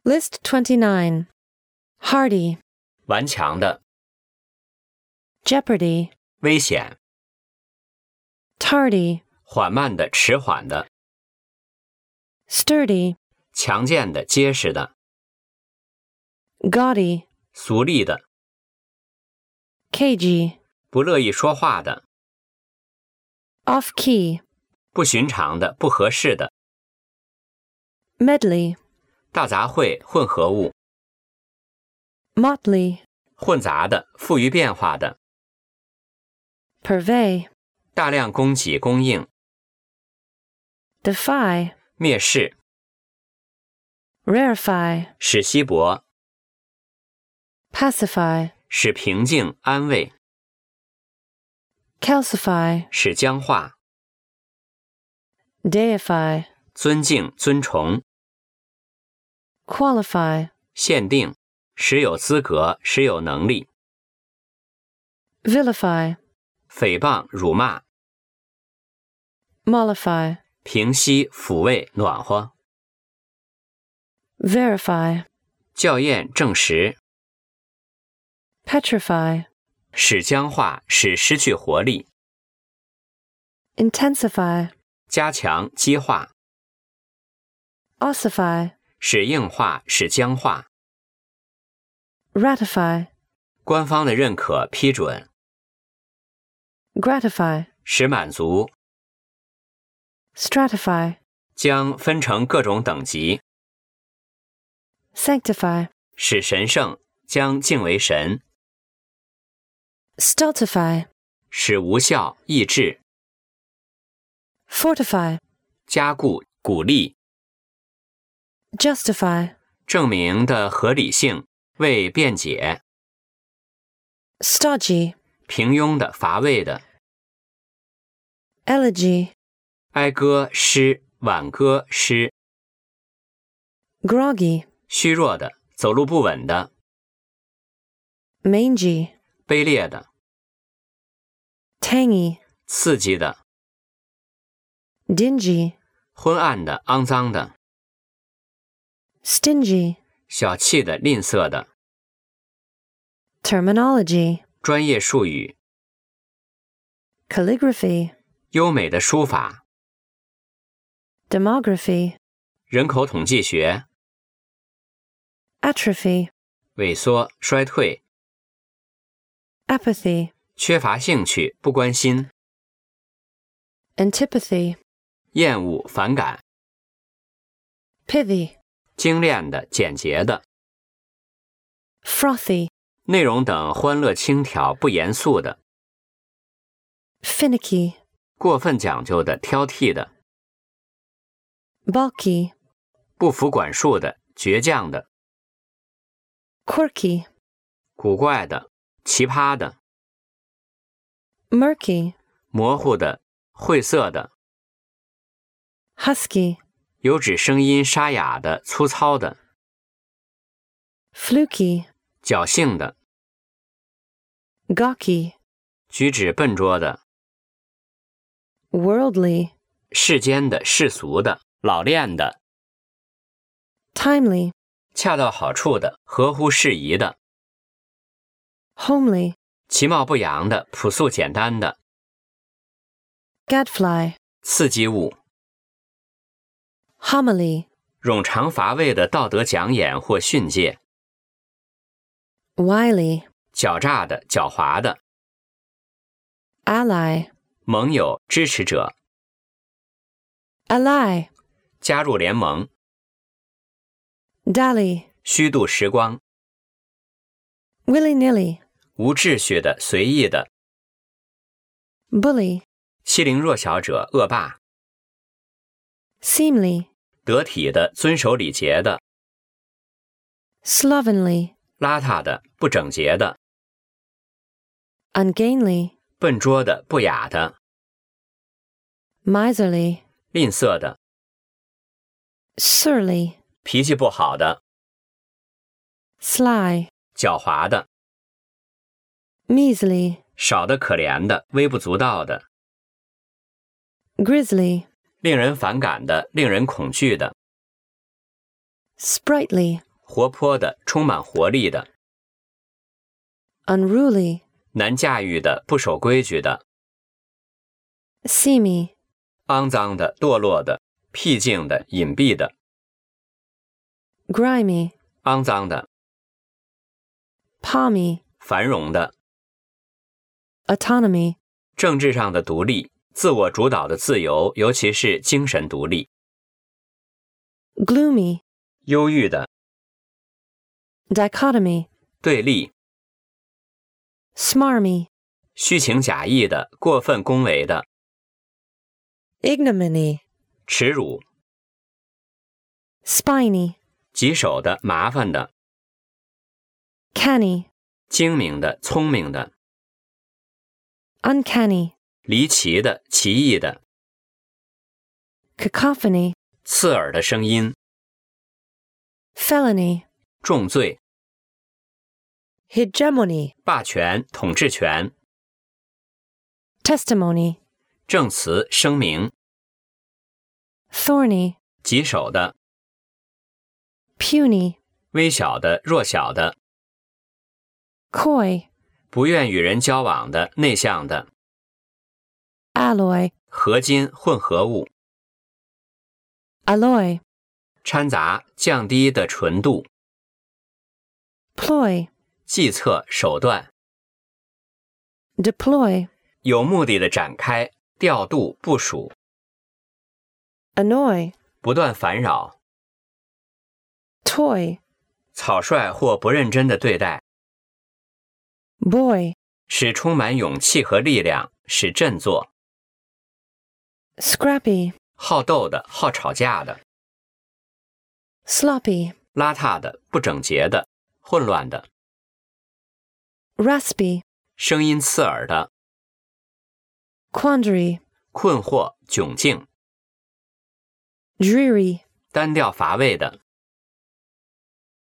List 29. Hardy, 顽强的、 jeopardy, 危险、 tardy, 缓慢的、迟缓的、 sturdy, 强健的、结实的、 gaudy, 俗丽的、 cagey, 不乐意说话的、 off-key, 不寻常的、不合适的、 medley, 大杂烩、混合物、 motley, 混杂的、富于变化的、 purvey, 大量供给、供应、 defy, 蔑视、 rarefy, 使稀薄、 pacify, 使平静、安慰、 calcify, 使僵化、 deify, 尊敬、尊崇、 qualify, 限定、使有资格、使有能力、 vilify, 诽谤、辱骂、 mollify, 平息、抚慰、暖和、 verify, 校验、证实、 petrify, 使僵化、使失去活力、 intensify, 加强、激化、 ossify, 使硬化、使僵化、 ratify, 官方的认可、批准、 gratify, 使满足、 stratify, 将分成各种等级、 sanctify, 使神圣，将敬为神、 stultify, 使无效、抑制、 fortify, 加固、鼓励、 justify, 证明的合理性、为辩解、 stodgy, 平庸的、乏味的、 elegy, 哀歌、诗、挽歌、诗、 groggy, 虚弱的、走路不稳的、 mangy, 卑劣的、 tangy, 刺激的、 dingy, 昏暗的、肮脏的、 stingy, 小气的、吝啬的、 terminology, 专业术语、 calligraphy, 优美的书法、 demography, 人口统计学、 atrophy, 萎缩、衰退、 apathy, 缺乏兴趣、不关心、 antipathy, 厌恶、反感、 pithy, 精炼的、简洁的、 frothy, 内容等欢乐轻佻、不严肃的、 finicky, 过分讲究的、挑剔的、 bulky, 不服管束的、倔强的、 quirky, 古怪的、奇葩的、 murky, 模糊的、晦涩的、 husky, 有指声音沙哑的、粗糙的、 fluky, 侥幸的、 gawky, 举止笨拙的、 worldly, 世间的、世俗的、老练的、 timely, 恰到好处的、合乎适宜的、 homely, 其貌不扬的、朴素简单的、 gadfly, 刺激物、 homily, 冗长乏味的道德讲演或训诫、 wily, 狡诈的、狡猾的、 ally, 盟友、支持者、 ally, 加入联盟、 dally, 虚度时光、 willy-nilly, 无秩序的、随意的、 bully, 欺凌弱小者、恶霸、 seemly, 得体的、遵守礼节的、 slovenly, 邋遢的、不整洁的、 ungainly, 笨拙的、不雅的、 miserly, 吝啬的、 surly, 脾气不好的、 sly, 狡猾的、 measly, 少得可怜的、微不足道的、 grizzly, 令人反感的、令人恐惧的、 sprightly, 活泼的，充满活力的。 unruly, 难驾驭的，不守规矩的。 seamy, 肮脏的，堕落的，僻静的，隐蔽的。 grimy, 肮脏的， palmy, 繁荣的。 autonomy, 政治上的独立，自我主导的自由，尤其是精神独立。 gloomy, 忧郁的， dichotomy, 对立。 smarmy, 虚情假意的，过分恭维的。 ignominy, 耻辱。 spiny, 棘手的，麻烦的。 canny, 精明的，聪明的。 uncanny, 离奇的，奇异的。 cacophony, 刺耳的声音。 felony, 重罪。 hegemony, 霸权，统治权。 testimony, 证词，声明。 thorny, 棘手的。 puny, 微小的，弱小的。 coy, 不愿与人交往的，内向的。 alloy, 合金，混合物。 alloy, 掺杂，降低的纯度。 ploy, 计策，手段。 deploy, 有目的的展开，调度，部署。 annoy, 不断烦扰。 toy, 草率或不认真的对待。 boy, 使充满勇气和力量，使振作。 scrappy, 好斗的，好吵架的。 sloppy, 邋遢的，不整洁的，混乱的。 raspy, 声音刺耳的。 quandary, 困惑，窘境。 dreary, 单调乏味的。